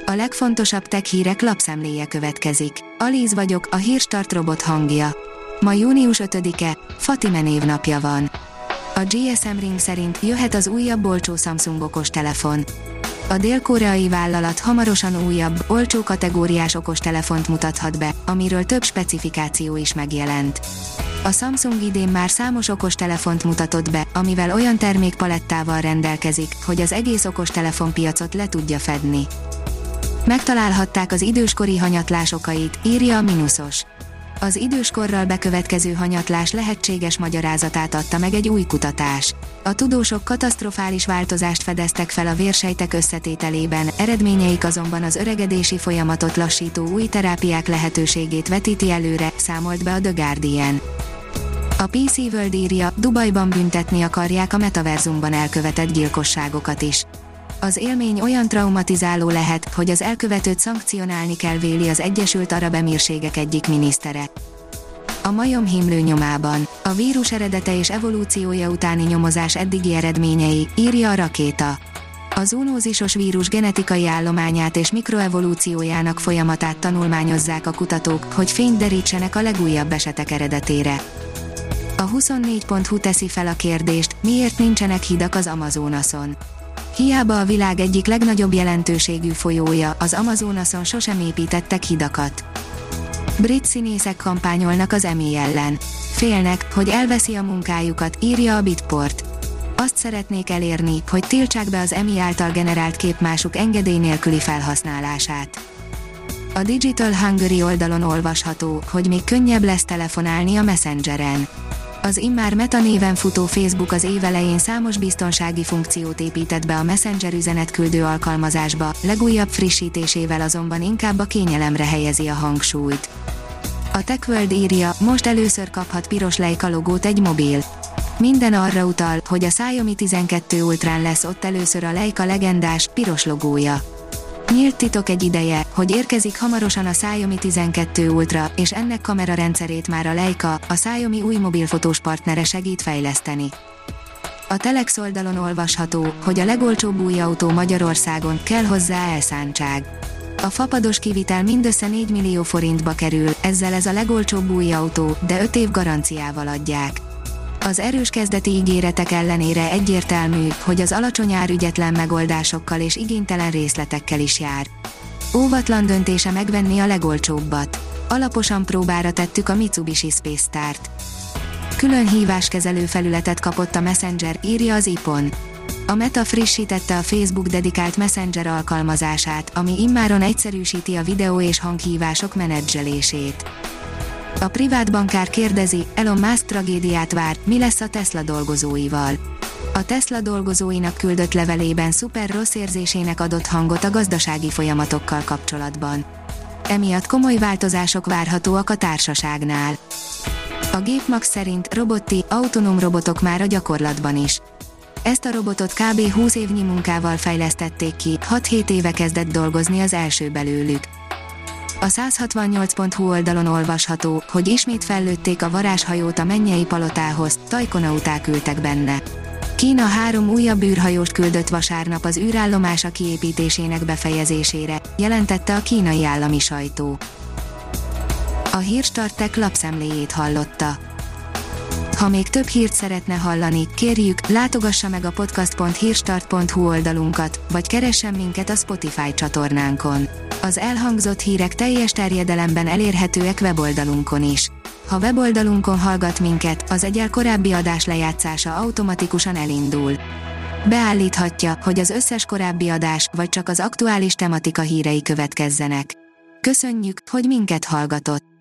A legfontosabb tech hírek lapszemléje következik. Alíz vagyok, a Hírstart robot hangja. Ma június 5-e, Fatime névnapja van. A GSM Ring szerint jöhet az újabb olcsó Samsung okostelefon. A dél-koreai vállalat hamarosan újabb, olcsó kategóriás okostelefont mutathat be, amiről több specifikáció is megjelent. A Samsung idén már számos okostelefont mutatott be, amivel olyan termékpalettával rendelkezik, hogy az egész okostelefonpiacot le tudja fedni. Megtalálhatták az időskori hanyatlás okait, írja a Minusos. Az időskorral bekövetkező hanyatlás lehetséges magyarázatát adta meg egy új kutatás. A tudósok katasztrofális változást fedeztek fel a vérsejtek összetételében, eredményeik azonban az öregedési folyamatot lassító új terápiák lehetőségét vetíti előre, számolt be a The Guardian. A PC World írja, Dubajban büntetni akarják a metaverzumban elkövetett gyilkosságokat is. Az élmény olyan traumatizáló lehet, hogy az elkövetőt szankcionálni kell, véli az Egyesült Arab Emírségek egyik minisztere. A majom himlő nyomában. A vírus eredete és evolúciója utáni nyomozás eddigi eredményei, írja a Rakéta. A zoonózisos vírus genetikai állományát és mikroevolúciójának folyamatát tanulmányozzák a kutatók, hogy fényt derítsenek a legújabb esetek eredetére. A 24.hu teszi fel a kérdést, miért nincsenek hidak az Amazonason. Hiába a világ egyik legnagyobb jelentőségű folyója, az Amazonason sosem építettek hidakat. Brit színészek kampányolnak az Emmy ellen. Félnek, hogy elveszi a munkájukat, írja a Bitport. Azt szeretnék elérni, hogy tiltsák be az Emmy által generált képmásuk engedély nélküli felhasználását. A Digital Hungary oldalon olvasható, hogy még könnyebb lesz telefonálni a Messengeren. Az immár Meta néven futó Facebook az év elején számos biztonsági funkciót épített be a Messenger üzenetküldő alkalmazásba, legújabb frissítésével azonban inkább a kényelemre helyezi a hangsúlyt. A TechWorld írja, most először kaphat piros Leica logót egy mobil. Minden arra utal, hogy a Xiaomi 12 Ultrán lesz ott először a Leica legendás, piros logója. Nyílt titok egy ideje, hogy érkezik hamarosan a Xiaomi 12 Ultra, és ennek kamerarendszerét már a Leica, a Xiaomi új mobilfotós partnere segít fejleszteni. A Telex oldalon olvasható, hogy a legolcsóbb új autó Magyarországon, kell hozzá elszántság. A fapados kivitel mindössze 4 millió forintba kerül, ezzel ez a legolcsóbb új autó, de 5 év garanciával adják. Az erős kezdeti ígéretek ellenére egyértelmű, hogy az alacsony ár ügyetlen megoldásokkal és igénytelen részletekkel is jár. Óvatlan döntése megvenni a legolcsóbbat. Alaposan próbára tettük a Mitsubishi Space Start. Külön híváskezelő felületet kapott a Messenger, írja az iPhone. A Meta frissítette a Facebook dedikált Messenger alkalmazását, ami immáron egyszerűsíti a videó és hanghívások menedzselését. A privát bankár kérdezi, Elon Musk tragédiát vár, mi lesz a Tesla dolgozóival. A Tesla dolgozóinak küldött levelében szuper rossz érzésének adott hangot a gazdasági folyamatokkal kapcsolatban. Emiatt komoly változások várhatóak a társaságnál. A Gépmax szerint robotti, autonóm robotok már a gyakorlatban is. Ezt a robotot kb. 20 évnyi munkával fejlesztették ki, 6-7 éve kezdett dolgozni az első belőlük. A 168.hu oldalon olvasható, hogy ismét fellőtték a varázshajót a mennyei palotához, tajkonauták ültek benne. Kína 3 újabb űrhajóst küldött vasárnap az űrállomása kiépítésének befejezésére, jelentette a kínai állami sajtó. A Hírstart Tech lapszemléjét hallotta. Ha még több hírt szeretne hallani, kérjük, látogassa meg a podcast.hírstart.hu oldalunkat, vagy keressen minket a Spotify csatornánkon. Az elhangzott hírek teljes terjedelemben elérhetőek weboldalunkon is. Ha weboldalunkon hallgat minket, az egyel korábbi adás lejátszása automatikusan elindul. Beállíthatja, hogy az összes korábbi adás, vagy csak az aktuális tematika hírei következzenek. Köszönjük, hogy minket hallgatott!